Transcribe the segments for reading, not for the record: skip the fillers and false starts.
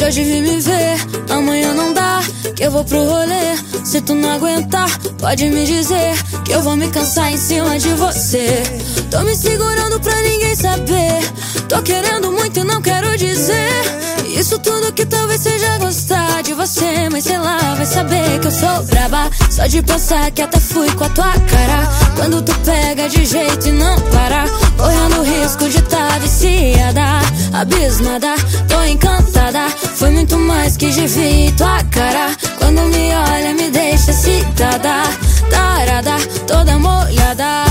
de hoje vim me ver. Amanhã não dá, que eu vou pro rolê. Se tu não aguentar, pode me dizer, que eu vou me cansar em cima de você. Tô me segurando pra ninguém saber. Tô querendo muito e não quero dizer isso tudo que talvez seja gostar de você. Mas sei lá, vai saber que eu sou braba. Só de pensar que até fui com a tua cara. Quando tu pega de jeito e não para, correndo o risco de tá viciada, abismada, tô encantada. Foi muito mais que de vi tua cara. Quando me olha me deixa excitada, tarada, toda molhada.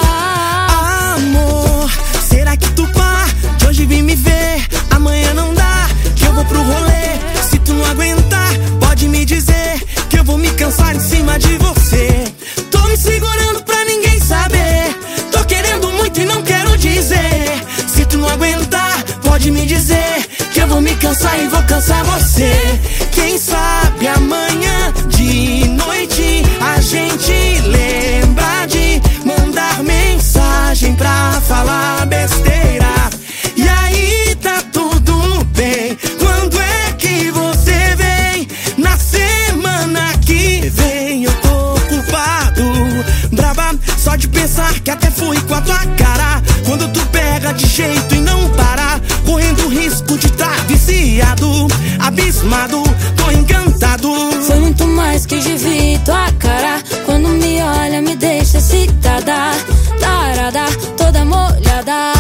Amor, será que tu pá? De hoje vim me ver. Amanhã não dá, que eu vou pro rolê. Se tu não aguentar, pode me dizer, que eu vou me cansar em cima de você. Tô me segurando pra ninguém saber. Tô querendo muito e não quero dizer. Se tu não aguentar, pode me dizer, que eu vou me cansar e vou cansar você. Quem sabe amanhã de noite a gente lembra de mandar mensagem pra falar besteira. E aí tá tudo bem. Quando é que você vem? Na semana que vem. Eu tô ocupado, braba, só de pensar que até fui com a tua cara. Quando tu pega de jeito e não para, correndo o risco de tá viciado, abismado, tô encantado. Foi muito mais que de vi tua cara. Quando me olha me deixa excitada, tarada, toda molhada.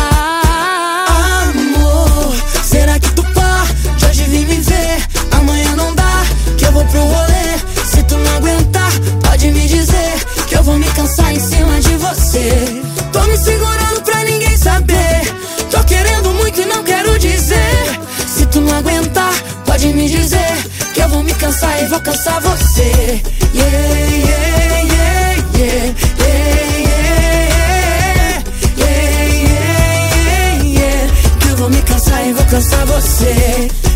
Amor, será que tu pá? De hoje vim me ver. Amanhã não dá, que eu vou pro rolê. Se tu não aguentar, pode me dizer, que eu vou me cansar em cima de você. Tô me segurando pra ninguém saber. Tô querendo muito e não quero dizer. Se tu não aguentar, pode me dizer, que eu vou me cansar e vou cansar você. Yeah, yeah, yeah, yeah, yeah, yeah, yeah, yeah, yeah. Que eu vou me cansar e vou cansar você.